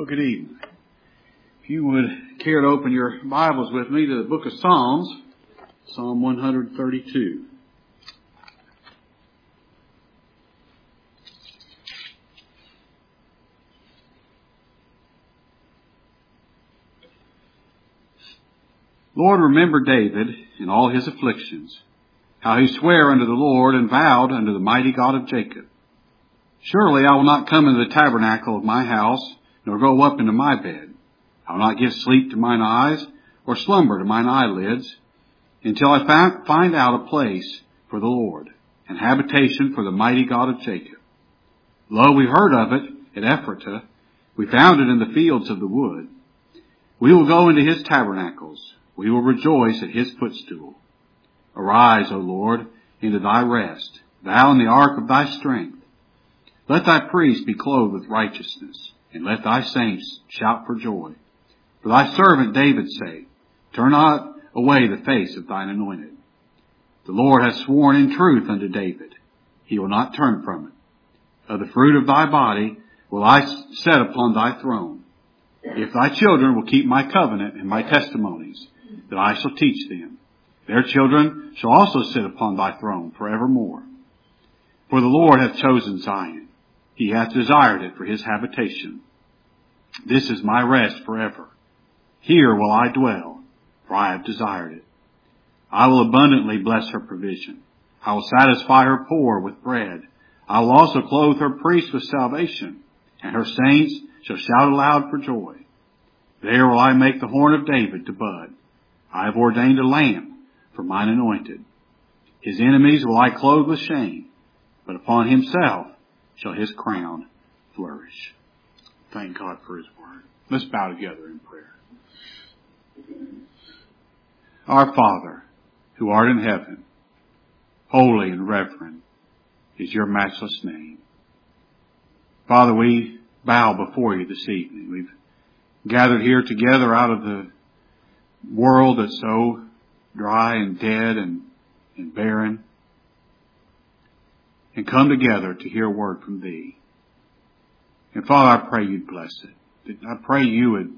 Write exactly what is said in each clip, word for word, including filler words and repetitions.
Well, good evening. If you would care to open your Bibles with me to the book of Psalms, Psalm one thirty-two. Lord, remember David in all his afflictions, how he sware unto the Lord and vowed unto the mighty God of Jacob. Surely I will not come into the tabernacle of my house, nor go up into my bed. I will not give sleep to mine eyes, or slumber to mine eyelids, until I find out a place for the Lord, and habitation for the mighty God of Jacob. Lo, we heard of it at Ephratah. We found it in the fields of the wood. We will go into his tabernacles. We will rejoice at his footstool. Arise, O Lord, into thy rest, thou in the ark of thy strength. Let thy priests be clothed with righteousness, and let thy saints shout for joy. For thy servant David's sake, turn not away the face of thine anointed. The Lord hath sworn in truth unto David. He will not turn from it. Of the fruit of thy body will I set upon thy throne. If thy children will keep my covenant and my testimonies, that I shall teach them, their children shall also sit upon thy throne forevermore. For the Lord hath chosen Zion. He hath desired it for his habitation. This is my rest forever. Here will I dwell, for I have desired it. I will abundantly bless her provision. I will satisfy her poor with bread. I will also clothe her priests with salvation, and her saints shall shout aloud for joy. There will I make the horn of David to bud. I have ordained a lamp for mine anointed. His enemies will I clothe with shame, but upon himself shall his crown flourish. Thank God for his word. Let's bow together in prayer. Our Father, who art in heaven, holy and reverend is your matchless name. Father, we bow before you this evening. We've gathered here together out of the world that's so dry and dead and, and barren, and come together to hear a word from thee. And Father, I pray you'd bless it. I pray you would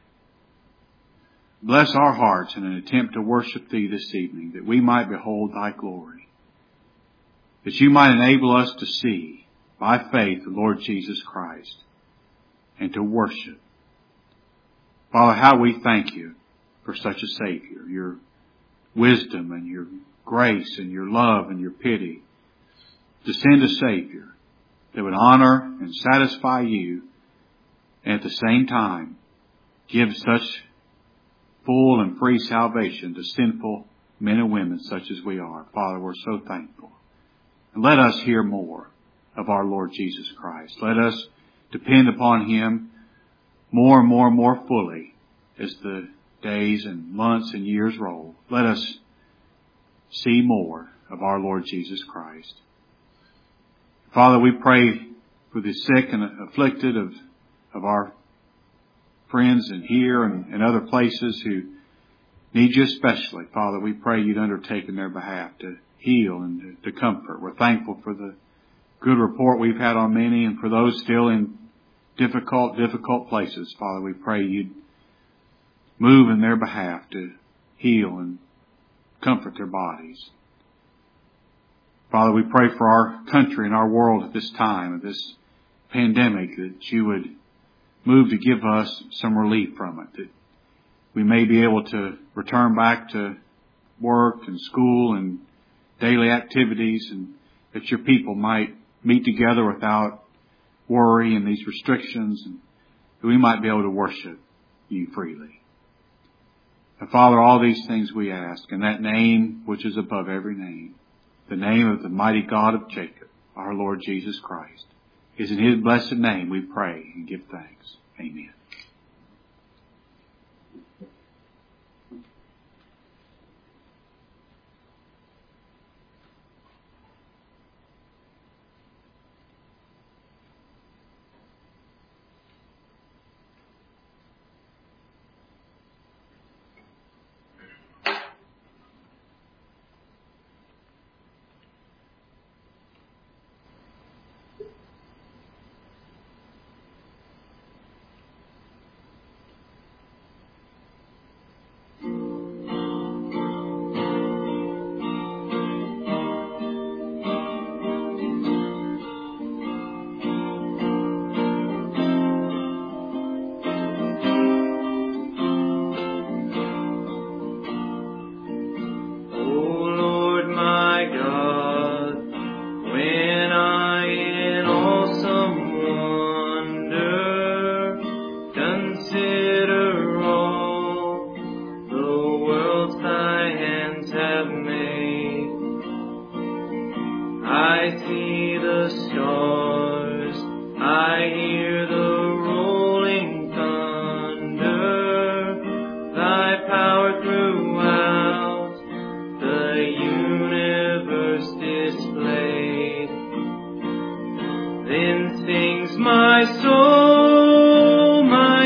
bless our hearts in an attempt to worship thee this evening, that we might behold thy glory, that you might enable us to see by faith the Lord Jesus Christ and to worship. Father, how we thank you for such a Savior, your wisdom and your grace and your love and your pity, to send a Savior that would honor and satisfy you, and at the same time give such full and free salvation to sinful men and women such as we are. Father, we're so thankful. And let us hear more of our Lord Jesus Christ. Let us depend upon him more and more and more fully as the days and months and years roll. Let us see more of our Lord Jesus Christ. Father, we pray for the sick and afflicted of, of our friends in here and, and other places who need you especially. Father, we pray you'd undertake in their behalf to heal and to, to comfort. We're thankful for the good report we've had on many, and for those still in difficult, difficult places. Father, we pray you'd move in their behalf to heal and comfort their bodies. Father, we pray for our country and our world at this time of this pandemic, that you would move to give us some relief from it, that we may be able to return back to work and school and daily activities, and that your people might meet together without worry and these restrictions, and that we might be able to worship you freely. And Father, all these things we ask in that name which is above every name, the name of the mighty God of Jacob, our Lord Jesus Christ. Is in his blessed name we pray and give thanks. Amen.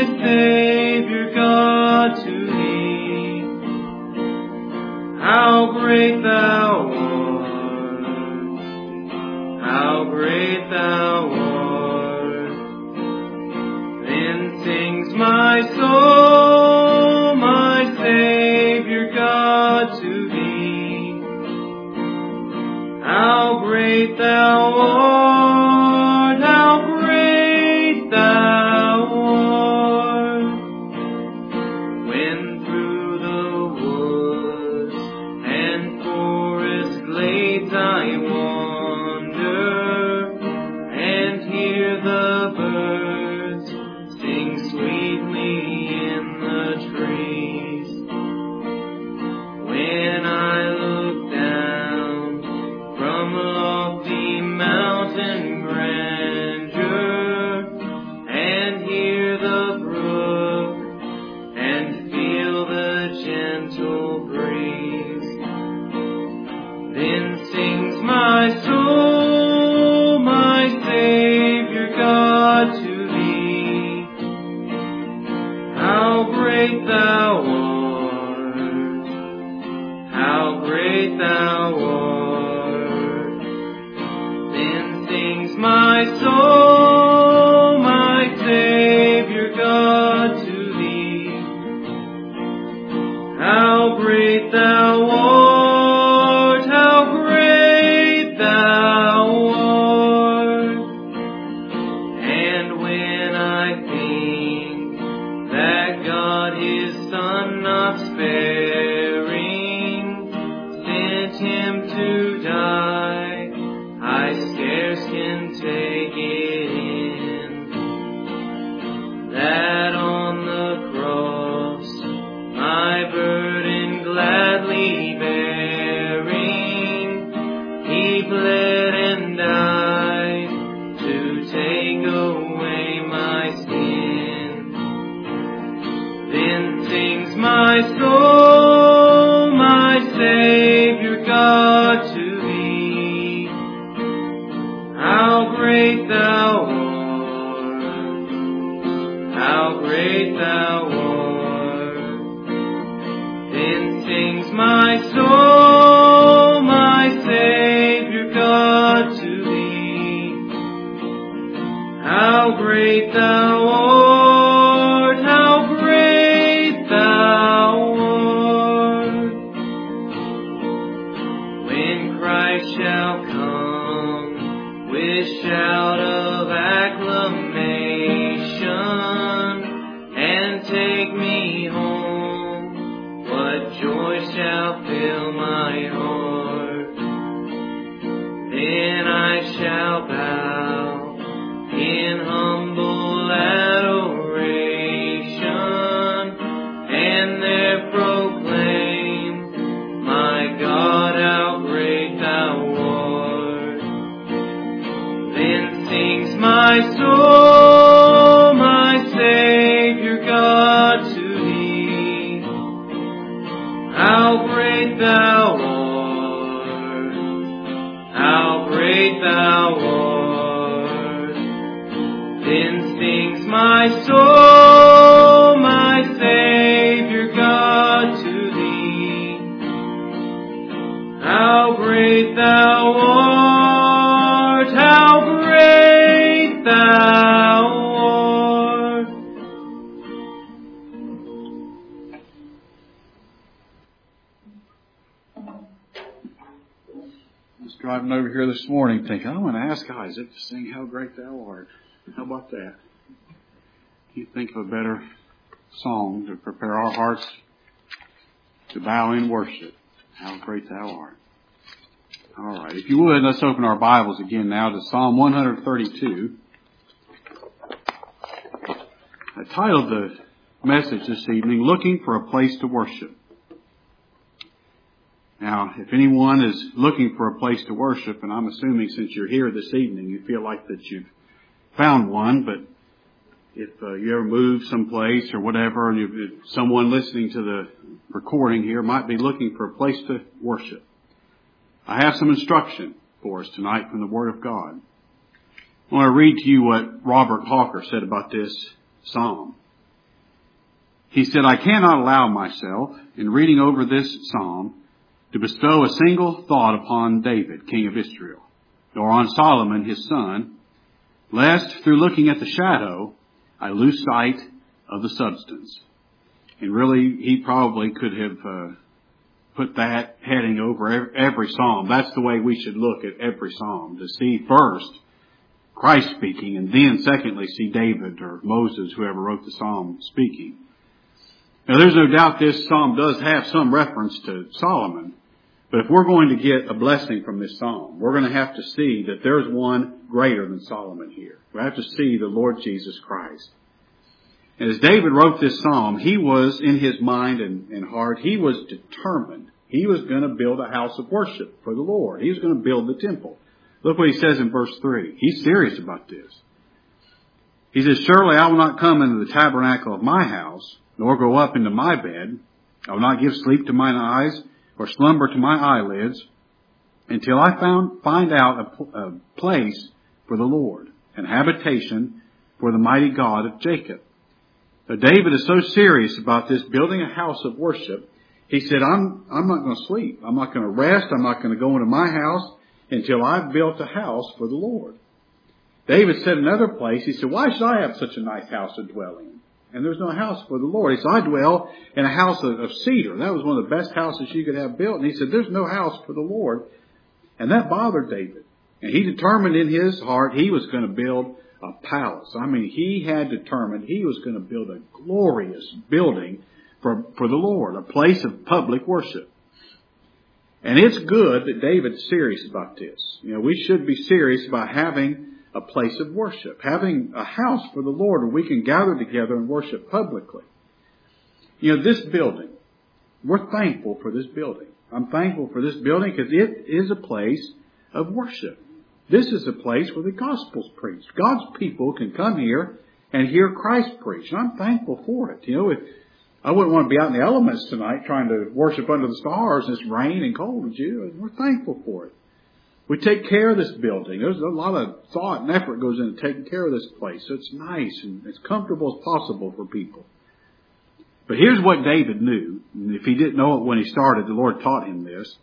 my Savior God, to Thee. How great Thou art, how great Thou art. Then sings my soul, my Savior God, to Thee. How great Thou art, how great Thou art. When through the woods and forest glades I wander and hear the birds sing sweetly in the trees, when I look down from lofty mountain grandeur and hear the brook and feel the gentle breeze, then sings my soul, my Savior God, to Thee. How great Thou art, how great Thou art. Then sings my soul, my Savior God, to Thee. How great Thou art, how great Thou art. And when I think that God His Son not sparing sent Him to die, I scarce can take it in, that on the cross my burden gladly bearing, He bled and died to take away my sin. Then sings my soul, my Savior God, to Thee. How great Thou art, how great Thou art. Then sings my soul, my Savior God, to Thee. How great Thou art, how great Thou art. When Christ shall come with shout of acclamation and take me home, what joy shall fill my heart. Then I shall bow in humble adoration and there proclaim, my God, how great Thou art. Then sings my soul, my Savior God, to Thee. How great Thou art, how great Thou art. Then sings my soul, my Savior God, to Thee. How great Thou art, how great Thou art. I was driving over here this morning thinking, I want to ask Isaac to sing How Great Thou Art. How about that? Can you think of a better song to prepare our hearts to bow in worship? How great Thou art. All right. If you would, let's open our Bibles again now to Psalm one thirty-two. I titled the message this evening, Looking for a Place to Worship. Now, if anyone is looking for a place to worship, and I'm assuming since you're here this evening, you feel like that you've found one, but if uh, you ever move someplace or whatever, and if someone listening to the recording here might be looking for a place to worship, I have some instruction for us tonight from the Word of God. I want to read to you what Robert Hawker said about this psalm. he said, I cannot allow myself, in reading over this psalm, to bestow a single thought upon David, king of Israel, nor on Solomon, his son, lest through looking at the shadow, I lose sight of the substance. And really, he probably could have uh, put that heading over every psalm. That's the way we should look at every psalm, to see first Christ speaking, and then secondly see David or Moses, whoever wrote the psalm, speaking. Now there's no doubt this psalm does have some reference to Solomon, but if we're going to get a blessing from this psalm, we're going to have to see that there's one greater than Solomon here. We have to see the Lord Jesus Christ. And as David wrote this psalm, he was in his mind and, and heart, he was determined. He was going to build a house of worship for the Lord. He was going to build the temple. Look what he says in verse three. He's serious about this. He says, surely I will not come into the tabernacle of my house, nor go up into my bed. I will not give sleep to mine eyes, or slumber to my eyelids, until I found, find out a, a place for the Lord, an habitation for the mighty God of Jacob. But David is so serious about this, building a house of worship. He said, I'm, I'm not going to sleep. I'm not going to rest. I'm not going to go into my house until I've built a house for the Lord. David said in another place, he said, why should I have such a nice house to dwell in? And there's no house for the Lord. He said, I dwell in a house of, of cedar. That was one of the best houses you could have built. And he said, there's no house for the Lord. And that bothered David. And he determined in his heart he was going to build a palace. I mean, he had determined he was going to build a glorious building for, for the Lord, a place of public worship. And it's good that David's serious about this. You know, we should be serious about having a place of worship, having a house for the Lord where we can gather together and worship publicly. You know, this building, we're thankful for this building. I'm thankful for this building because it is a place of worship. This is a place where the gospel's preached. God's people can come here and hear Christ preached. And I'm thankful for it. You know, if I wouldn't want to be out in the elements tonight trying to worship under the stars and it's rain and cold, would you? We're thankful for it. We take care of this building. There's a lot of thought and effort goes into taking care of this place. So it's nice and as comfortable as possible for people. But here's what David knew. And if he didn't know it when he started, the Lord taught him this.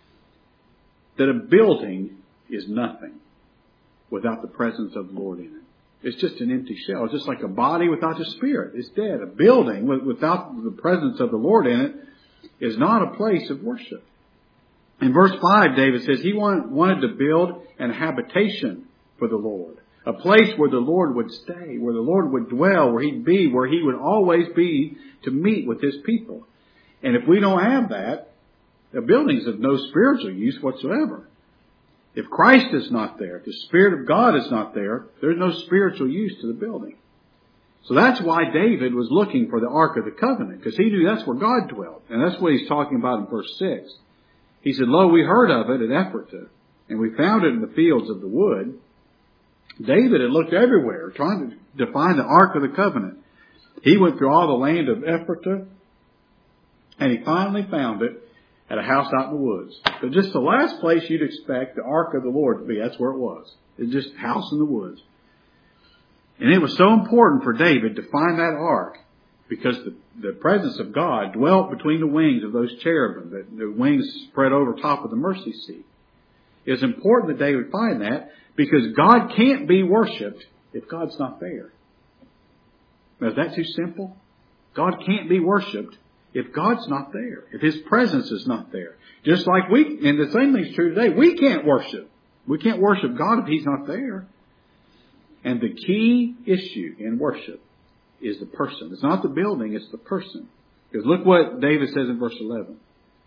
That a building is nothing without the presence of the Lord in it. It's just an empty shell. It's just like a body without the Spirit. It's dead. A building without the presence of the Lord in it is not a place of worship. In verse five, David says he wanted to build an habitation for the Lord. A place where the Lord would stay, where the Lord would dwell, where He'd be, where He would always be to meet with His people. And if we don't have that, the building's of no spiritual use whatsoever. If Christ is not there, if the Spirit of God is not there, there's no spiritual use to the building. So that's why David was looking for the Ark of the Covenant, because he knew that's where God dwelt. And that's what he's talking about in verse six. He said, lo, we heard of it at Ephratah, and we found it in the fields of the wood. David had looked everywhere, trying to find the Ark of the Covenant. He went through all the land of Ephratah, and he finally found it at a house out in the woods. So just the last place you'd expect the Ark of the Lord to be, that's where it was. It's just a house in the woods. And it was so important for David to find that Ark because the, the presence of God dwelt between the wings of those cherubim, the, the wings spread over top of the mercy seat. It was important that David find that because God can't be worshipped if God's not there. Now, is that too simple? God can't be worshipped if God's not there, if His presence is not there. Just like we, and the same thing's true today, we can't worship. We can't worship God if He's not there. And the key issue in worship is the person. It's not the building, it's the person. Because look what David says in verse eleven.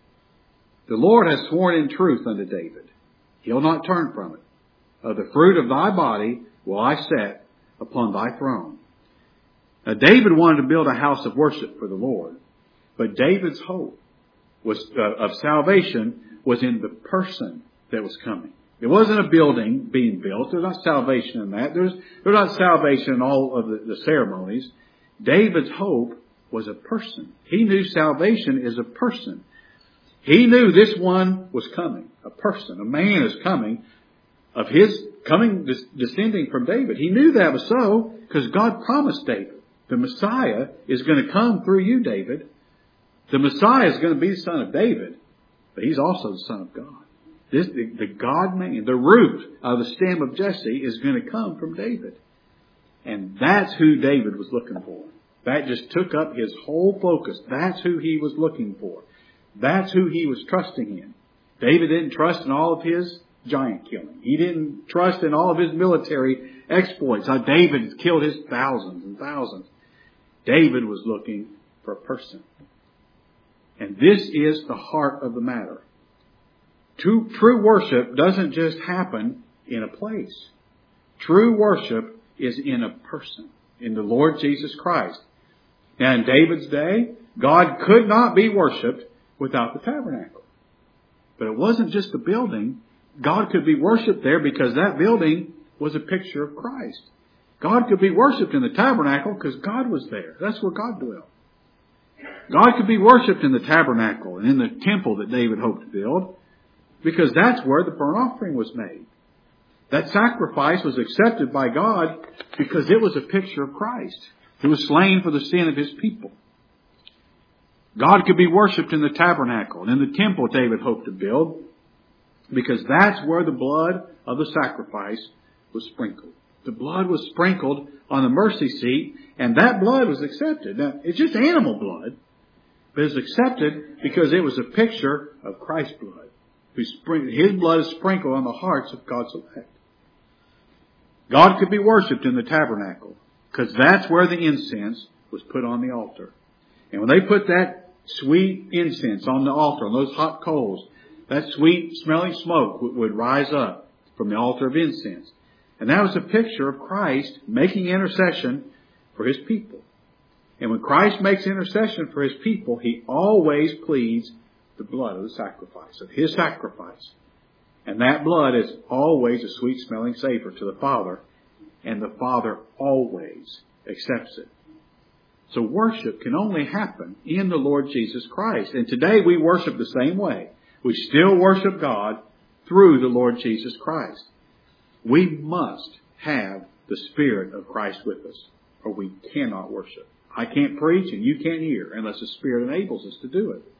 The Lord has sworn in truth unto David. He'll not turn from it. Of the fruit of thy body will I set upon thy throne. Now David wanted to build a house of worship for the Lord. But David's hope was uh, of salvation was in the person that was coming. It wasn't a building being built. There's not salvation in that. There's, there's not salvation in all of the, the ceremonies. David's hope was a person. He knew salvation is a person. He knew this one was coming. A person. A man is coming of his coming, descending from David. He knew that was so because God promised David The Messiah is going to come through you, David. The Messiah is going to be the son of David, but he's also the son of God. This, the, the God-man, the root of the stem of Jesse is going to come from David. And that's who David was looking for. That just took up his whole focus. That's who he was looking for. That's who he was trusting in. David didn't trust in all of his giant killing. He didn't trust in all of his military exploits. How David killed his thousands and thousands. David was looking for a person. And this is the heart of the matter. True, true worship doesn't just happen in a place. True worship is in a person, in the Lord Jesus Christ. Now in David's day, God could not be worshipped without the tabernacle. But it wasn't just the building. God could be worshipped there because that building was a picture of Christ. God could be worshipped in the tabernacle because God was there. That's where God dwelt. God could be worshipped in the tabernacle and in the temple that David hoped to build because that's where the burnt offering was made. That sacrifice was accepted by God because it was a picture of Christ, who was slain for the sin of his people. God could be worshipped in the tabernacle and in the temple David hoped to build because that's where the blood of the sacrifice was sprinkled. The blood was sprinkled on the mercy seat, and that blood was accepted. Now, it's just animal blood, but it's accepted because it was a picture of Christ's blood. His blood is sprinkled on the hearts of God's elect. God could be worshipped in the tabernacle because that's where the incense was put on the altar. And when they put that sweet incense on the altar, on those hot coals, that sweet smelling smoke would rise up from the altar of incense. And that was a picture of Christ making intercession for his people. And when Christ makes intercession for his people, he always pleads the blood of the sacrifice, of his sacrifice. And that blood is always a sweet smelling savor to the Father. And the Father always accepts it. So worship can only happen in the Lord Jesus Christ. And today we worship the same way. We still worship God through the Lord Jesus Christ. We must have the Spirit of Christ with us, or we cannot worship. I can't preach and you can't hear unless the Spirit enables us to do it.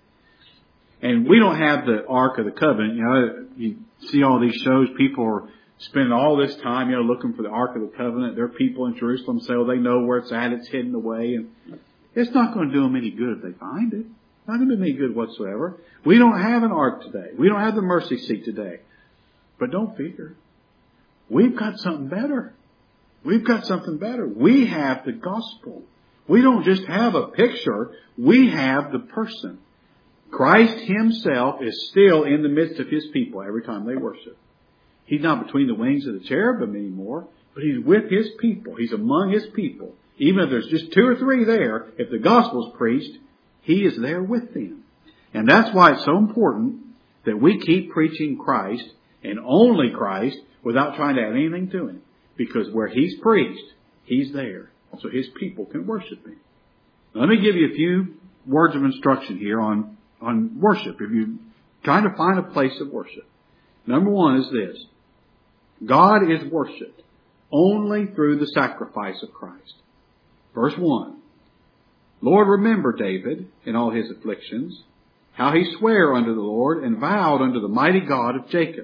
And we don't have the Ark of the Covenant. You know, you see all these shows, people are spending all this time, you know, looking for the Ark of the Covenant. There are people in Jerusalem say, oh, they know where it's at, it's hidden away. And it's not going to do them any good if they find it. It's not going to do them any good whatsoever. We don't have an Ark today. We don't have the mercy seat today. But don't fear. We've got something better. We've got something better. We have the gospel. We don't just have a picture. We have the person. Christ himself is still in the midst of his people every time they worship. He's not between the wings of the cherubim anymore, but he's with his people. He's among his people. Even if there's just two or three there, if the gospel is preached, he is there with them. And that's why it's so important that we keep preaching Christ and only Christ without trying to add anything to him. Because where he's preached, he's there. So his people can worship him. Now, let me give you a few words of instruction here on, on worship. If you're trying to find a place of worship. Number one is this. God is worshipped only through the sacrifice of Christ. Verse one. Lord, remember David in all his afflictions, how he sware unto the Lord and vowed unto the mighty God of Jacob.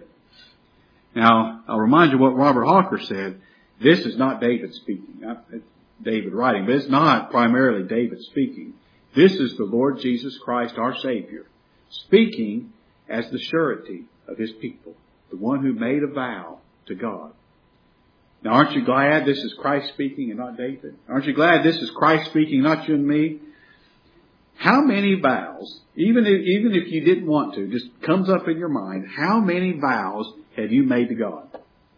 Now, I'll remind you what Robert Hawker said. This is not David speaking. It's David writing, but it's not primarily David speaking. This is the Lord Jesus Christ, our Savior, speaking as the surety of his people, the one who made a vow to God. Now, aren't you glad this is Christ speaking and not David? Aren't you glad this is Christ speaking, not you and me? How many vows, even if, even if you didn't want to, just comes up in your mind, how many vows have you made to God?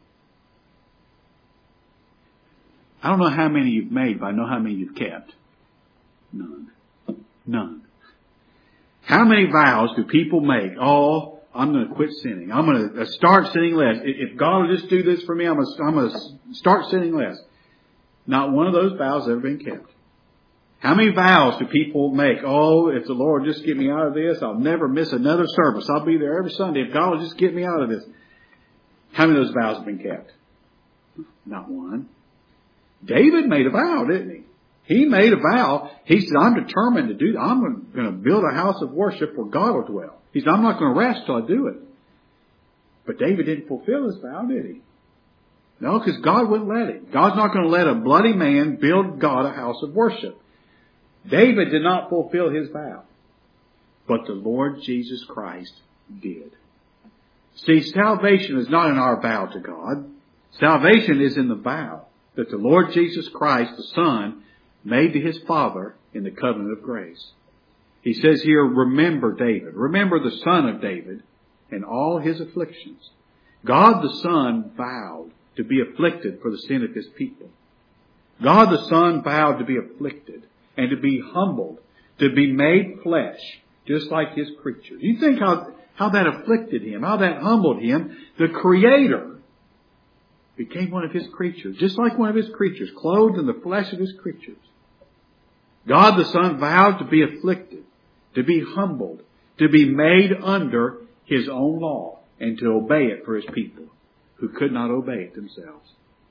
I don't know how many you've made, but I know how many you've kept. None. None. How many vows do people make? Oh, I'm going to quit sinning. I'm going to start sinning less. If God will just do this for me, I'm going to, I'm going to start sinning less. Not one of those vows has ever been kept. How many vows do people make? Oh, if the Lord just get me out of this, I'll never miss another service. I'll be there every Sunday. If God will just get me out of this. How many of those vows have been kept? Not one. David made a vow, didn't he? He made a vow. He said, I'm determined to do that. I'm going to build a house of worship where God will dwell. He said, I'm not going to rest till I do it. But David didn't fulfill his vow, did he? No, because God wouldn't let it. God's not going to let a bloody man build God a house of worship. David did not fulfill his vow. But the Lord Jesus Christ did. See, salvation is not in our vow to God. Salvation is in the vow that the Lord Jesus Christ, the Son, made to his Father in the covenant of grace. He says here, remember David. Remember the son of David and all his afflictions. God the Son vowed to be afflicted for the sin of his people. God the Son vowed to be afflicted and to be humbled, to be made flesh, just like his creatures. You think how, how that afflicted him, how that humbled him. The Creator became one of his creatures, just like one of his creatures, clothed in the flesh of his creatures. God the Son vowed to be afflicted, to be humbled, to be made under his own law, and to obey it for his people who could not obey it themselves.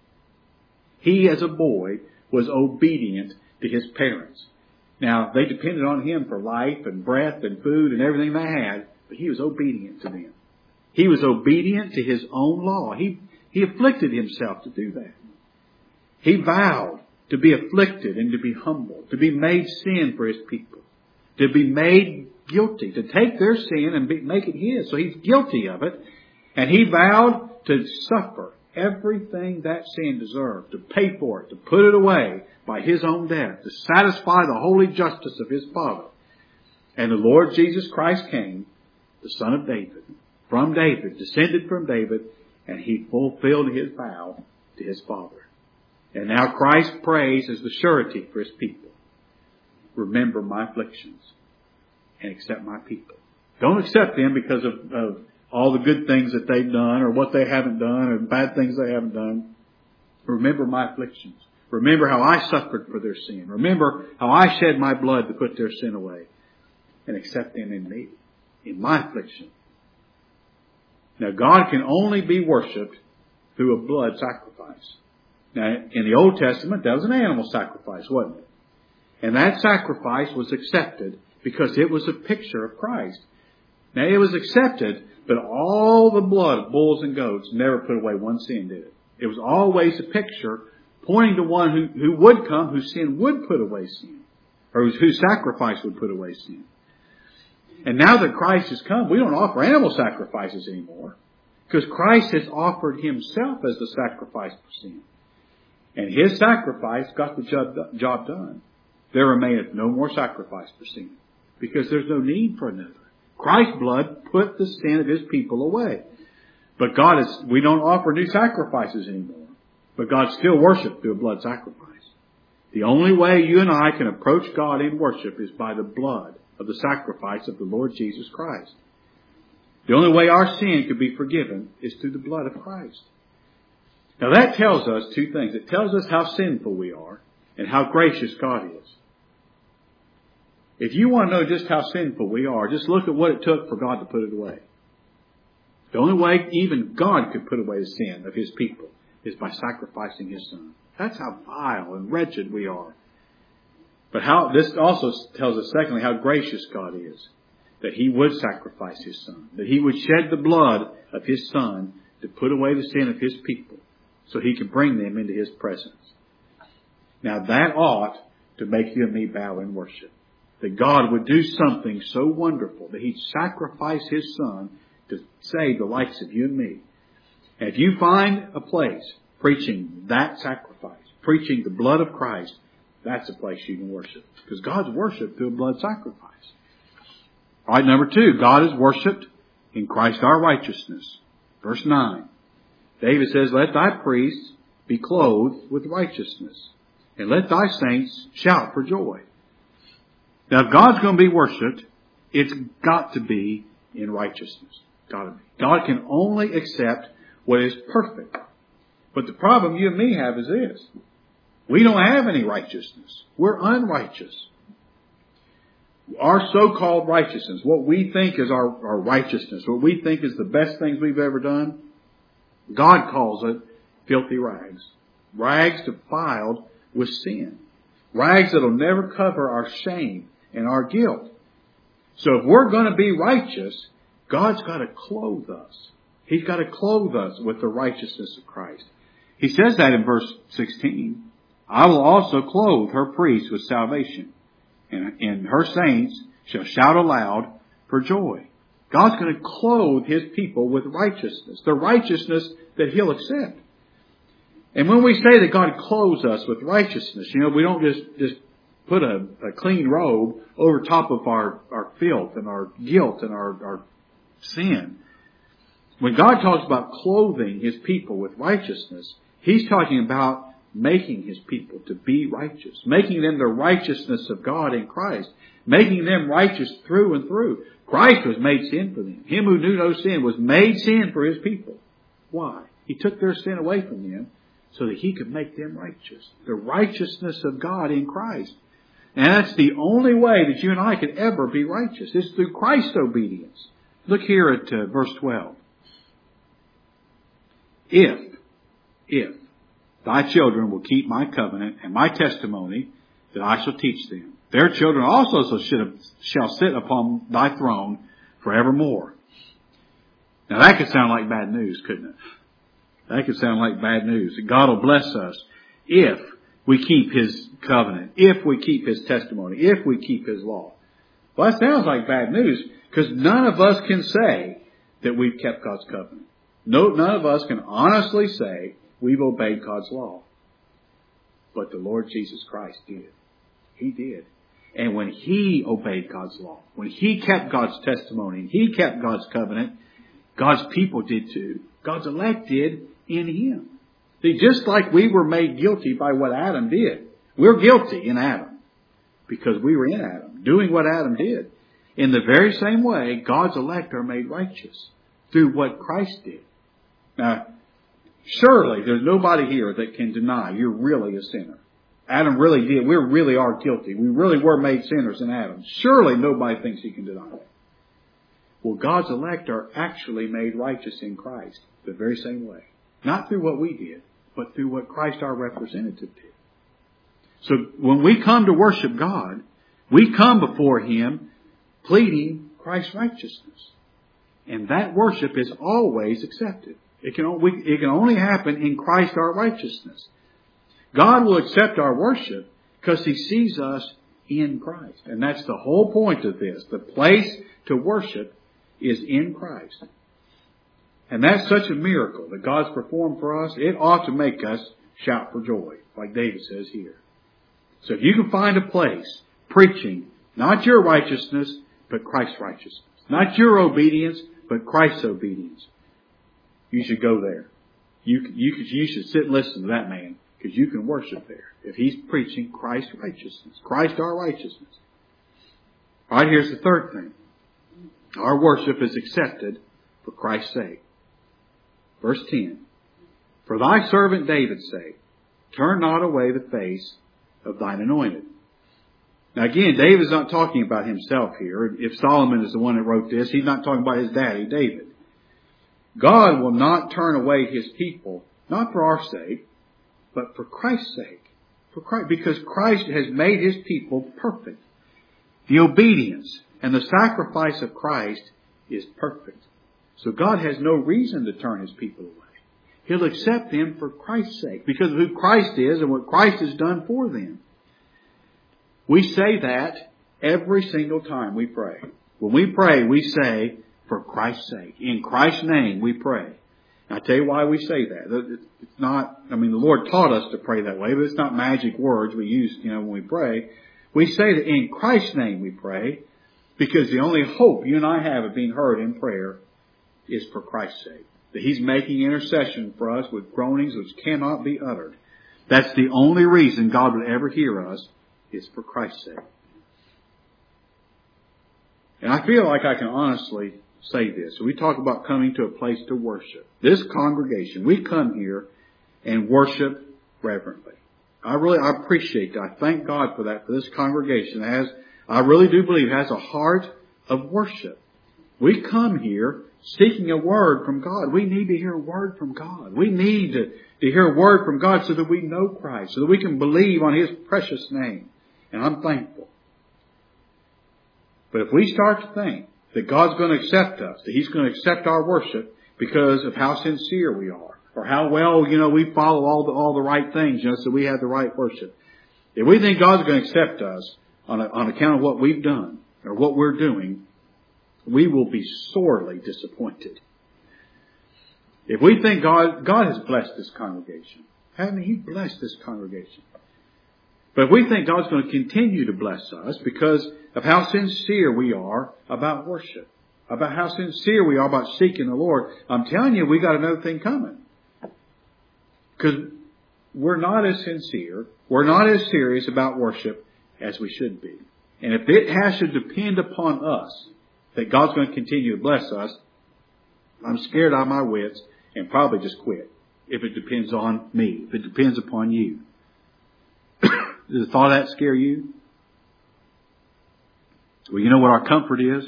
He, as a boy, was obedient to his parents. Now, they depended on him for life and breath and food and everything they had, but he was obedient to them. He was obedient to his own law. He, he afflicted himself to do that. He vowed to be afflicted and to be humbled, to be made sin for his people, to be made guilty, to take their sin and be, make it his. So he's guilty of it. And he vowed to suffer everything that sin deserved, to pay for it, to put it away by his own death, to satisfy the holy justice of his Father. And the Lord Jesus Christ came, the Son of David, from David, descended from David, and he fulfilled his vow to his Father. And now Christ prays as the surety for his people. Remember my afflictions and accept my people. Don't accept them because of, of all the good things that they've done or what they haven't done or bad things they haven't done. Remember my afflictions. Remember how I suffered for their sin. Remember how I shed my blood to put their sin away. And accept them in me, in my affliction. Now God can only be worshipped through a blood sacrifice. Now in the Old Testament that was an animal sacrifice, wasn't it? And that sacrifice was accepted because it was a picture of Christ. Now it was accepted, but all the blood of bulls and goats never put away one sin, did it? It was always a picture pointing to one who, who would come, whose sin would put away sin, or whose, whose sacrifice would put away sin. And now that Christ has come, we don't offer animal sacrifices anymore, because Christ has offered himself as the sacrifice for sin. And his sacrifice got the job, job done. There remaineth no more sacrifice for sin, because there's no need for another. Christ's blood put the sin of his people away. But God is, we don't offer new sacrifices anymore. But God still worshipped through a blood sacrifice. The only way you and I can approach God in worship is by the blood of the sacrifice of the Lord Jesus Christ. The only way our sin could be forgiven is through the blood of Christ. Now that tells us two things. It tells us how sinful we are and how gracious God is. If you want to know just how sinful we are, just look at what it took for God to put it away. The only way even God could put away the sin of his people is by sacrificing his Son. That's how vile and wretched we are. But how this also tells us, secondly, how gracious God is. That he would sacrifice his Son. That he would shed the blood of his Son to put away the sin of his people so he could bring them into his presence. Now that ought to make you and me bow in worship. That God would do something so wonderful that he'd sacrifice his Son to save the likes of you and me. And if you find a place preaching that sacrifice, preaching the blood of Christ, that's a place you can worship. Because God's worshipped through a blood sacrifice. All right, number two, God is worshipped in Christ our righteousness. Verse nine. David says, let thy priests be clothed with righteousness, and let thy saints shout for joy. Now, if God's going to be worshipped, it's got to be in righteousness. Got to be. God can only accept what is perfect. But the problem you and me have is this. We don't have any righteousness. We're unrighteous. Our so-called righteousness, what we think is our, our righteousness, what we think is the best things we've ever done, God calls it filthy rags. Rags defiled with sin. Rags that'll never cover our shame and our guilt. So if we're going to be righteous, God's got to clothe us. He's got to clothe us with the righteousness of Christ. He says that in verse sixteen. I will also clothe her priests with salvation, and, and her saints shall shout aloud for joy. God's going to clothe His people with righteousness, the righteousness that He'll accept. And when we say that God clothes us with righteousness, you know, we don't just, just put a, a clean robe over top of our, our filth and our guilt and our, our sin. When God talks about clothing His people with righteousness, He's talking about making His people to be righteous, making them the righteousness of God in Christ, making them righteous through and through. Christ was made sin for them. Him who knew no sin was made sin for His people. Why? He took their sin away from them so that He could make them righteous. The righteousness of God in Christ. And that's the only way that you and I could ever be righteous. It's through Christ's obedience. Look here at uh, verse twelve. If, if thy children will keep my covenant and my testimony that I shall teach them, their children also shall sit upon thy throne forevermore. Now that could sound like bad news, couldn't it? That could sound like bad news. That God will bless us if we keep His covenant, if we keep His testimony, if we keep His law. Well, that sounds like bad news because none of us can say that we've kept God's covenant. No, none of us can honestly say we've obeyed God's law. But the Lord Jesus Christ did. He did. And when He obeyed God's law, when He kept God's testimony, He kept God's covenant, God's people did too. God's elect did in Him. See, just like we were made guilty by what Adam did, we're guilty in Adam because we were in Adam, doing what Adam did. In the very same way, God's elect are made righteous through what Christ did. Now, surely there's nobody here that can deny you're really a sinner. Adam really did. We really are guilty. We really were made sinners in Adam. Surely nobody thinks he can deny that. Well, God's elect are actually made righteous in Christ the very same way. Not through what we did, but through what Christ our representative did. So when we come to worship God, we come before Him pleading Christ's righteousness. And that worship is always accepted. It can, we, it can only happen in Christ our righteousness. God will accept our worship because He sees us in Christ. And that's the whole point of this. The place to worship is in Christ. And that's such a miracle that God's performed for us. It ought to make us shout for joy, like David says here. So if you can find a place preaching not your righteousness, but Christ's righteousness. Not your obedience, but Christ's obedience. You should go there. You, you, you should sit and listen to that man because you can worship there. If he's preaching Christ's righteousness. Christ our righteousness. All right, here's the third thing. Our worship is accepted for Christ's sake. Verse ten. For thy servant David's sake, turn not away the face of thine anointed. Now again, David's not talking about himself here. If Solomon is the one that wrote this, he's not talking about his daddy, David. God will not turn away His people, not for our sake, but for Christ's sake. For Christ, because Christ has made His people perfect. The obedience and the sacrifice of Christ is perfect. So God has no reason to turn His people away. He'll accept them for Christ's sake, because of who Christ is and what Christ has done for them. We say that every single time we pray. When we pray, we say, for Christ's sake. In Christ's name we pray. And I tell you why we say that. It's not, I mean, the Lord taught us to pray that way, but it's not magic words we use, you know, when we pray. We say that in Christ's name we pray, because the only hope you and I have of being heard in prayer is for Christ's sake. That He's making intercession for us with groanings which cannot be uttered. That's the only reason God would ever hear us, is for Christ's sake. And I feel like I can honestly say this. So we talk about coming to a place to worship. This congregation, we come here and worship reverently. I really, I appreciate that. I thank God for that, for this congregation. It has, I really do believe it has a heart of worship. We come here seeking a word from God. We need to hear a word from God. We need to, to hear a word from God so that we know Christ, so that we can believe on His precious name. And I'm thankful. But if we start to think that God's going to accept us, that He's going to accept our worship because of how sincere we are, or how well, you know, we follow all the, all the right things, you know, so we have the right worship. If we think God's going to accept us on, a, on account of what we've done or what we're doing, we will be sorely disappointed. If we think God, God has blessed this congregation, hasn't He blessed this congregation? But if we think God's going to continue to bless us because of how sincere we are about worship, about how sincere we are about seeking the Lord, I'm telling you, we got another thing coming. Because we're not as sincere, we're not as serious about worship as we should be. And if it has to depend upon us that God's going to continue to bless us, I'm scared out of my wits and probably just quit if it depends on me, if it depends upon you. Does the thought of that scare you? Well, you know what our comfort is?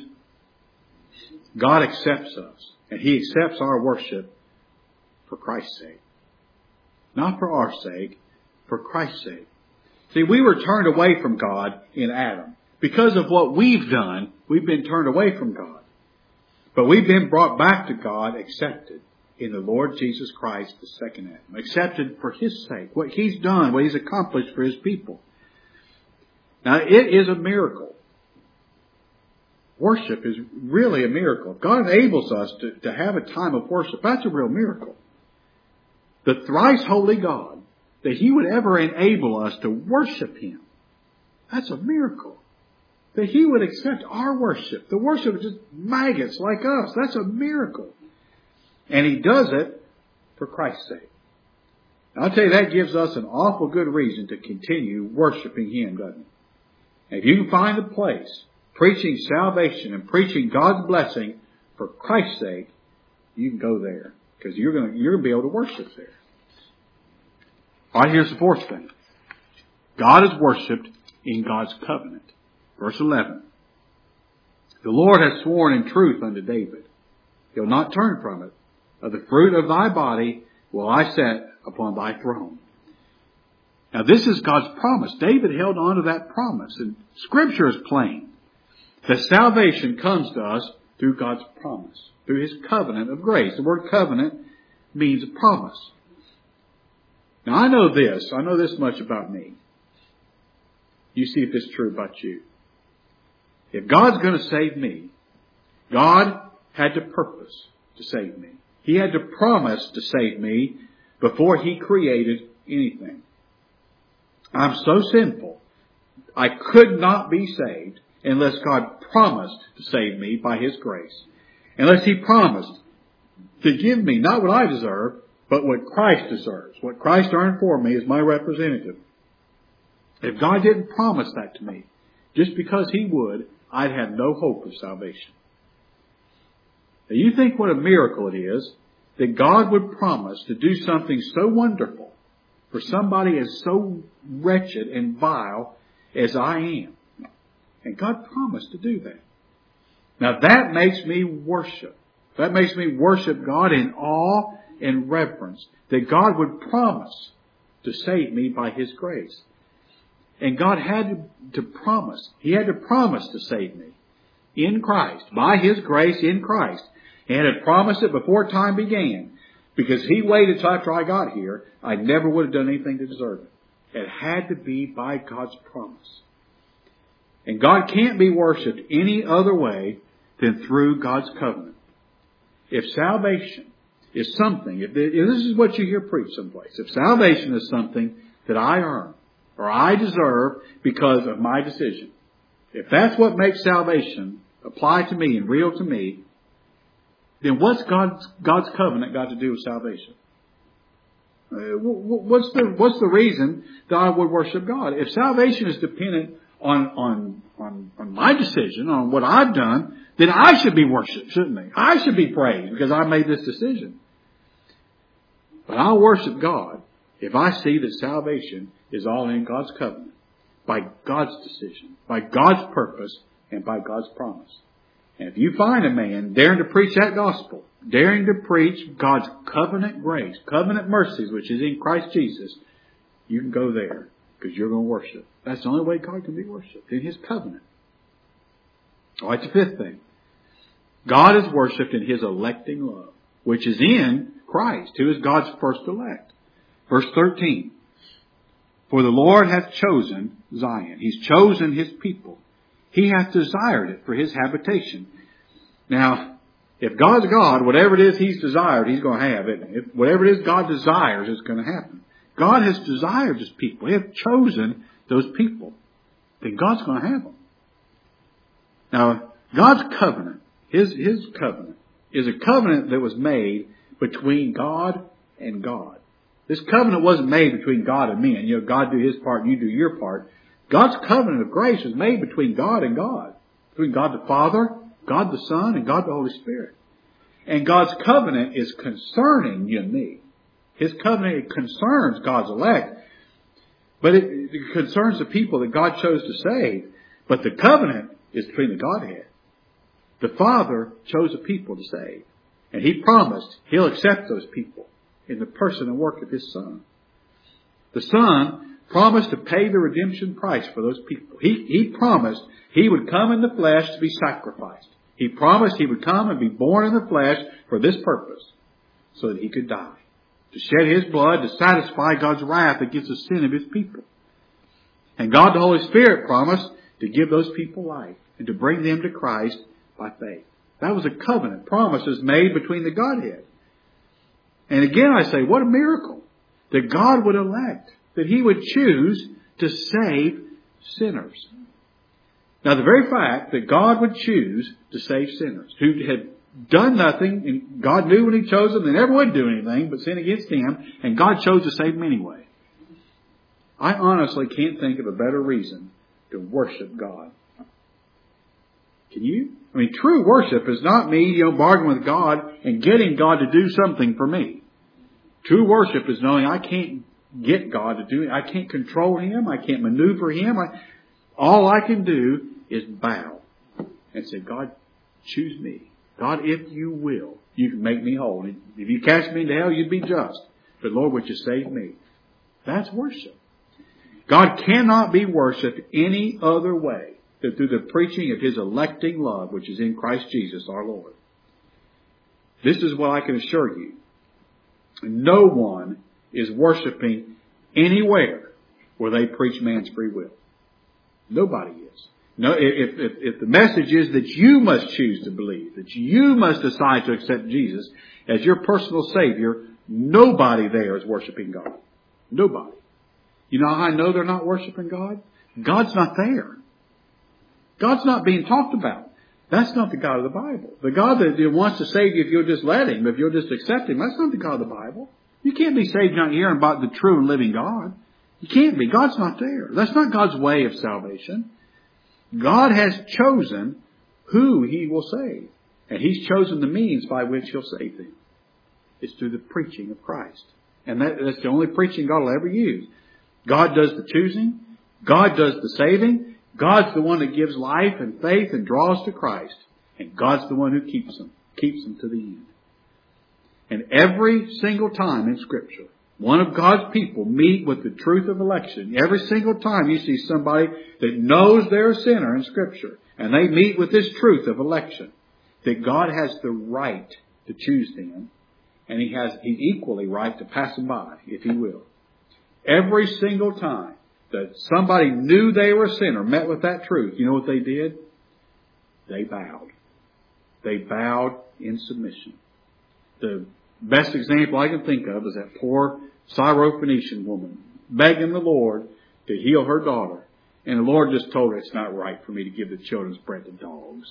God accepts us, and He accepts our worship for Christ's sake. Not for our sake, for Christ's sake. See, we were turned away from God in Adam. Because of what we've done, we've been turned away from God. But we've been brought back to God, accepted in the Lord Jesus Christ, the second Adam. Accepted for His sake, what He's done, what He's accomplished for His people. Now, it is a miracle. Worship is really a miracle. If God enables us to, to have a time of worship, that's a real miracle. The thrice holy God, that He would ever enable us to worship Him, that's a miracle. That He would accept our worship, the worship of just maggots like us, that's a miracle. And He does it for Christ's sake. Now, I'll tell you, that gives us an awful good reason to continue worshiping Him, doesn't it? And if you can find a place preaching salvation and preaching God's blessing for Christ's sake, you can go there. Because you're going to, you're going to be able to worship there. All right, here's the fourth thing. God is worshipped in God's covenant. Verse eleven. The Lord has sworn in truth unto David. He'll not turn from it. Of the fruit of thy body will I set upon thy throne. Now this is God's promise. David held on to that promise. And Scripture is plain. That salvation comes to us through God's promise. Through His covenant of grace. The word covenant means a promise. Now I know this. I know this much about me. You see if this is true about you. If God's going to save me, God had to purpose to save me. He had to promise to save me before He created anything. I'm so sinful. I could not be saved unless God promised to save me by His grace. Unless He promised to give me not what I deserve, but what Christ deserves. What Christ earned for me as my representative. If God didn't promise that to me, just because He would, I'd have no hope of salvation. Now you think what a miracle it is that God would promise to do something so wonderful for somebody as so wretched and vile as I am. And God promised to do that. Now that makes me worship. That makes me worship God in awe and reverence. That God would promise to save me by His grace. And God had to, to promise. He had to promise to save me in Christ. By His grace in Christ. He had to promise it before time began. Because He waited till after I got here. I never would have done anything to deserve it. It had to be by God's promise. And God can't be worshipped any other way than through God's covenant. If salvation is something, if this is what you hear preached someplace, if salvation is something that I earn or I deserve because of my decision, if that's what makes salvation apply to me and real to me, then what's God's, God's covenant got to do with salvation? Uh, what's the what's the reason that I would worship God? If salvation is dependent on on on on my decision, on what I've done, then I should be worshipped, shouldn't I? I should be praised because I made this decision. But I'll worship God if I see that salvation is all in God's covenant, by God's decision, by God's purpose, and by God's promise. And if you find a man daring to preach that gospel, daring to preach God's covenant grace, covenant mercies, which is in Christ Jesus, you can go there because you're going to worship. That's the only way God can be worshipped, in His covenant. All right, the fifth thing. God is worshipped in His electing love, which is in Christ, who is God's first elect. Verse thirteen. For the Lord hath chosen Zion. He's chosen His people. He hath desired it for His habitation. Now, if God's God, whatever it is He's desired, He's going to have it. If whatever it is God desires is going to happen. God has desired His people. He has chosen those people. Then God's going to have them. Now, God's covenant, His, His covenant, is a covenant that was made between God and God. This covenant wasn't made between God and men. You know, God do His part and you do your part. God's covenant of grace was made between God and God. Between God the Father, God the Son, and God the Holy Spirit. And God's covenant is concerning you and me. His covenant it concerns God's elect. But it, it concerns the people that God chose to save. But the covenant is between the Godhead. The Father chose a people to save. And He promised He'll accept those people in the person and work of His Son. The Son promised to pay the redemption price for those people. He, he promised He would come in the flesh to be sacrificed. He promised He would come and be born in the flesh for this purpose, so that He could die. To shed His blood to satisfy God's wrath against the sin of His people. And God the Holy Spirit promised to give those people life and to bring them to Christ by faith. That was a covenant. Promises made between the Godhead. And again I say, what a miracle that God would elect, that He would choose to save sinners. Now the very fact that God would choose to save sinners who had done nothing, and God knew when He chose them, they never would do anything but sin against Him, and God chose to save them anyway. I honestly can't think of a better reason to worship God. Can you? I mean, true worship is not me, you know, bargaining with God and getting God to do something for me. True worship is knowing I can't get God to do it. I can't control Him. I can't maneuver Him. I, all I can do is bow and say, God, choose me. God, if you will, you can make me whole. If you cast me into hell, you'd be just. But Lord, would you save me? That's worship. God cannot be worshipped any other way than through the preaching of His electing love, which is in Christ Jesus our Lord. This is what I can assure you. No one is worshiping anywhere where they preach man's free will. Nobody is. No, if, if, if the message is that you must choose to believe, that you must decide to accept Jesus as your personal Savior, nobody there is worshiping God. Nobody. You know how I know they're not worshiping God? God's not there. God's not being talked about. That's not the God of the Bible. The God that wants to save you if you'll just let Him, if you'll just accept Him, that's not the God of the Bible. You can't be saved not hearing about the true and living God. You can't be. God's not there. That's not God's way of salvation. God has chosen who He will save. And He's chosen the means by which He'll save them. It's through the preaching of Christ. And that, that's the only preaching God will ever use. God does the choosing. God does the saving. God's the one that gives life and faith and draws to Christ. And God's the one who keeps them. Keeps them to the end. And every single time in Scripture, one of God's people meet with the truth of election. Every single time you see somebody that knows they're a sinner in Scripture, and they meet with this truth of election, that God has the right to choose them, and He has He's equally right to pass them by, if He will. Every single time that somebody knew they were a sinner, met with that truth, you know what they did? They bowed. They bowed in submission. The best example I can think of is that poor Syrophoenician woman begging the Lord to heal her daughter. And the Lord just told her, it's not right for me to give the children's bread to dogs.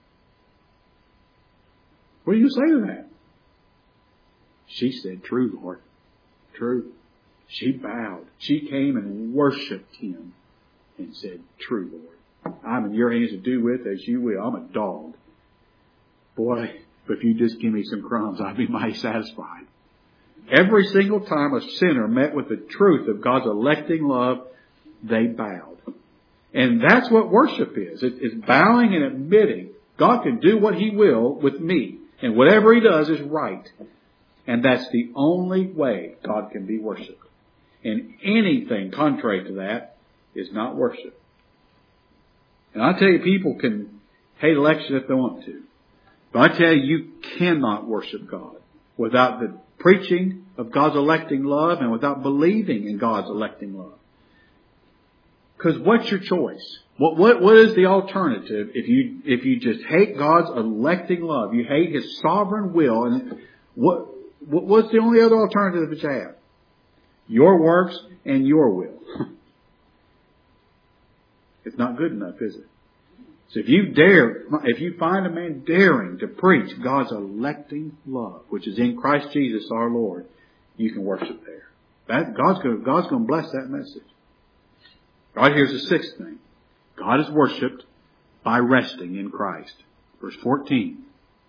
What do you say to that? She said, true, Lord. True. She bowed. She came and worshipped Him and said, true, Lord. I'm in your hands to do with as you will. I'm a dog. Boy, but if you just give me some crumbs, I'd be mighty satisfied. Every single time a sinner met with the truth of God's electing love, they bowed. And that's what worship is. It's bowing and admitting God can do what He will with me. And whatever He does is right. And that's the only way God can be worshipped. And anything contrary to that is not worship. And I tell you, people can hate election if they want to. But I tell you, you cannot worship God without the preaching of God's electing love and without believing in God's electing love. Because what's your choice? What, what, what is the alternative if you, if you just hate God's electing love? You hate His sovereign will. And what, what what's the only other alternative that you have? Your works and your will. It's not good enough, is it? So if you dare, if you find a man daring to preach God's electing love, which is in Christ Jesus our Lord, you can worship there. That, God's going to, God's going to bless that message. Right, here's the sixth thing. God is worshipped by resting in Christ. Verse fourteen.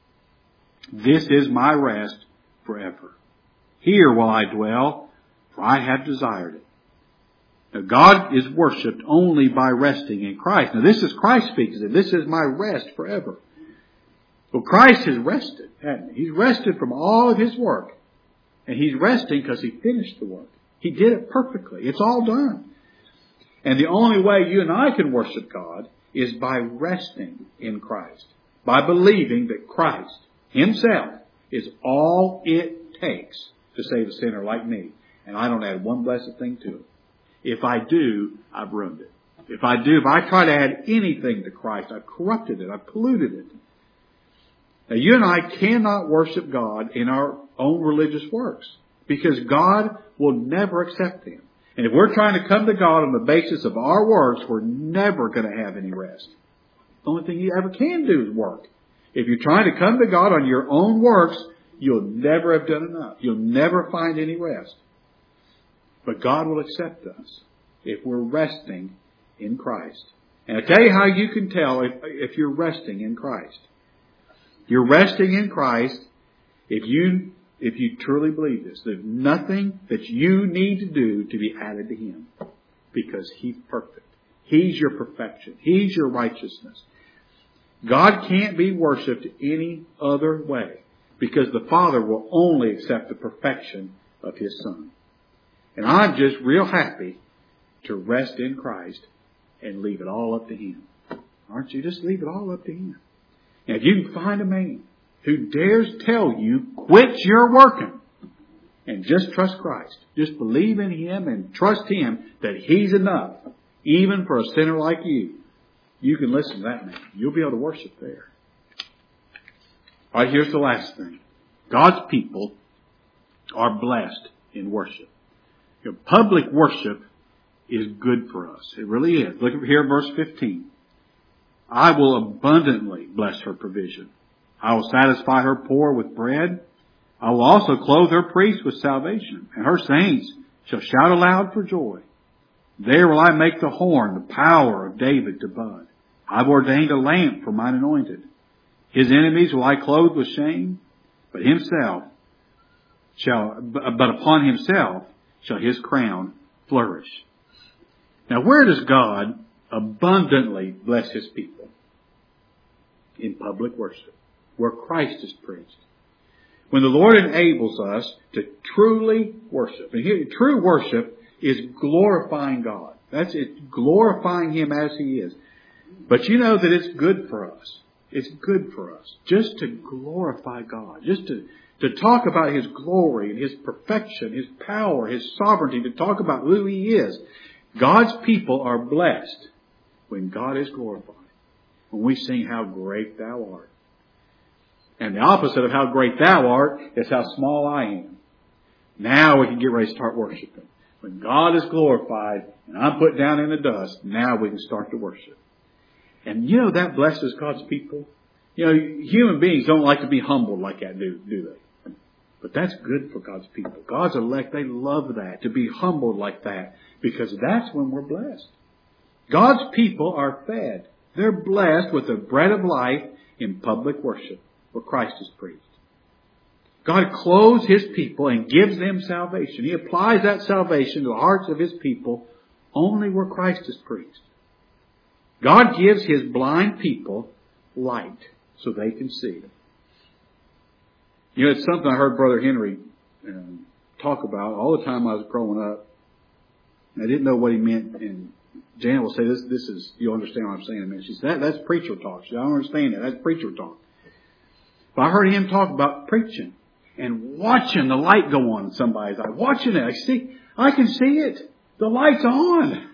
This is my rest forever. Here will I dwell, for I have desired it. Now, God is worshipped only by resting in Christ. Now, this is Christ speaking. This is my rest forever. Well, Christ has rested, hasn't he? He's rested from all of His work. And He's resting because He finished the work. He did it perfectly. It's all done. And the only way you and I can worship God is by resting in Christ. By believing that Christ Himself is all it takes to save a sinner like me. And I don't add one blessed thing to it. If I do, I've ruined it. If I do, if I try to add anything to Christ, I've corrupted it. I've polluted it. Now, you and I cannot worship God in our own religious works because God will never accept them. And if we're trying to come to God on the basis of our works, we're never going to have any rest. The only thing you ever can do is work. If you're trying to come to God on your own works, you'll never have done enough. You'll never find any rest. But God will accept us if we're resting in Christ. And I tell you how you can tell if, if you're resting in Christ. You're resting in Christ if you if you truly believe this. There's nothing that you need to do to be added to Him because He's perfect. He's your perfection. He's your righteousness. God can't be worshipped any other way because the Father will only accept the perfection of His Son. And I'm just real happy to rest in Christ and leave it all up to Him. Aren't you? Just leave it all up to Him. And if you can find a man who dares tell you, quit your working and just trust Christ. Just believe in Him and trust Him that He's enough, even for a sinner like you. You can listen to that man. You'll be able to worship there. All right, here's the last thing. God's people are blessed in worship. You know, public worship is good for us. It really is. Look here at verse fifteen. I will abundantly bless her provision. I will satisfy her poor with bread. I will also clothe her priests with salvation, and her saints shall shout aloud for joy. There will I make the horn, the power of David, to bud. I've ordained a lamp for mine anointed. His enemies will I clothe with shame, but himself shall, but upon himself shall his crown flourish. Now, where does God abundantly bless His people? In public worship, where Christ is preached. When the Lord enables us to truly worship. And here, true worship is glorifying God. That's it, glorifying Him as He is. But you know that it's good for us. It's good for us just to glorify God. Just to, to talk about His glory and His perfection, His power, His sovereignty. To talk about who He is. God's people are blessed when God is glorified. When we sing, how great Thou art. And the opposite of how great Thou art is how small I am. Now we can get ready to start worshiping. When God is glorified and I'm put down in the dust, now we can start to worship. And you know that blesses God's people. You know, human beings don't like to be humbled like that, do, do they? But that's good for God's people. God's elect, they love that, to be humbled like that, because that's when we're blessed. God's people are fed. They're blessed with the bread of life in public worship, where Christ is preached. God clothes His people and gives them salvation. He applies that salvation to the hearts of His people only where Christ is preached. God gives His blind people light. so they can see. You know, it's something I heard Brother Henry um, talk about all the time I was growing up. I didn't know what he meant, and Janet will say, this This is, you'll understand what I'm saying in a minute. She said, that, that's preacher talk. She said, I don't understand that. That's preacher talk. But I heard him talk about preaching and watching the light go on in somebody's eye. Watching it. I see, I can see it. The light's on.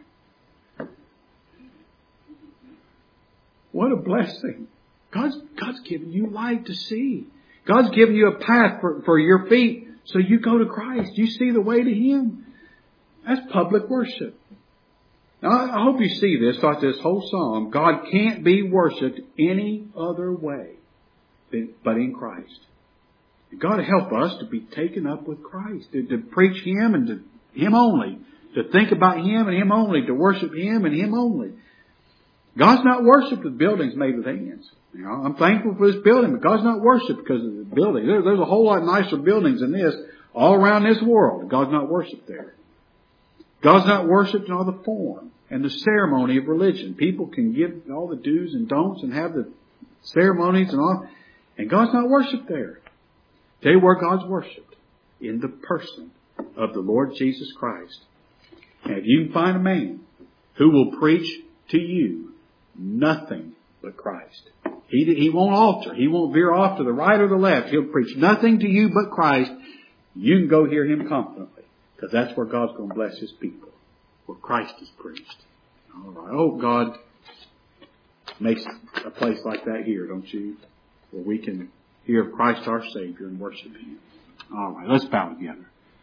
What a blessing. God's, God's given you light to see. God's given you a path for, for your feet, so you go to Christ. You see the way to Him. That's public worship. Now, I hope you see this, like this whole psalm. God can't be worshipped any other way but in Christ. God help us to be taken up with Christ, to, to preach Him and to Him only, to think about Him and Him only, to worship Him and Him only. God's not worshipped with buildings made with hands. You know, I'm thankful for this building, but God's not worshipped because of the building. There, there's a whole lot nicer buildings than this all around this world. God's not worshipped there. God's not worshipped in all the form and the ceremony of religion. People can give all the do's and don'ts and have the ceremonies and all, and God's not worshipped there. Tell you where God's worshipped, in the person of the Lord Jesus Christ. And if you can find a man who will preach to you nothing but Christ, he, he won't alter. He won't veer off to the right or the left. He'll preach nothing to you but Christ. You can go hear him confidently, because that's where God's going to bless His people, where Christ is preached. All right. I hope God makes a place like that here, don't you? Where we can hear of Christ our Savior and worship Him. All right. Let's bow together.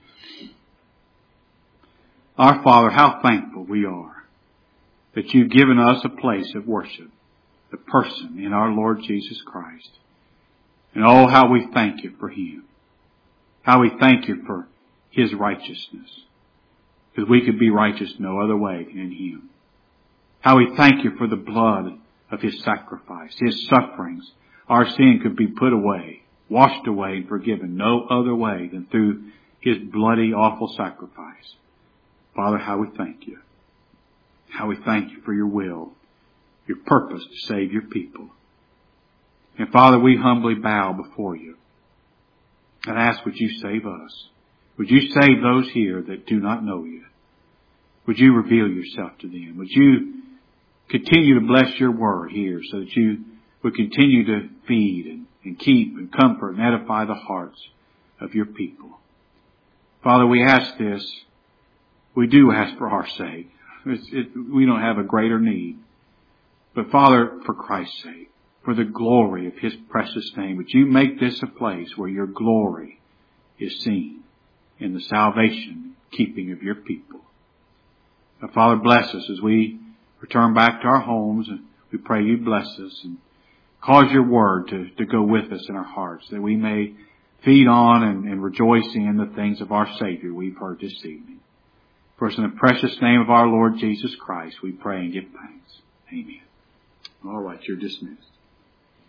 Our Father, how thankful we are that You've given us a place of worship, the person in our Lord Jesus Christ. And oh, how we thank You for Him. How we thank You for His righteousness. Because we could be righteous no other way than in Him. How we thank You for the blood of His sacrifice, His sufferings. Our sin could be put away, washed away and forgiven no other way than through His bloody, awful sacrifice. Father, how we thank You. How we thank You for Your will, Your purpose to save Your people. And Father, we humbly bow before You and ask, would You save us? Would You save those here that do not know You? Would You reveal Yourself to them? Would You continue to bless Your word here so that You would continue to feed and, and keep and comfort and edify the hearts of Your people? Father, we ask this. We do ask for our sake. It's, it, we don't have a greater need. But Father, for Christ's sake, for the glory of His precious name, would You make this a place where Your glory is seen in the salvation, keeping of Your people. Now, Father, bless us as we return back to our homes, and we pray You bless us and cause Your word to, to go with us in our hearts, that we may feed on and, and rejoice in the things of our Savior we've heard this evening. For it's in the precious name of our Lord Jesus Christ we pray and give thanks. Amen. All right, you're dismissed.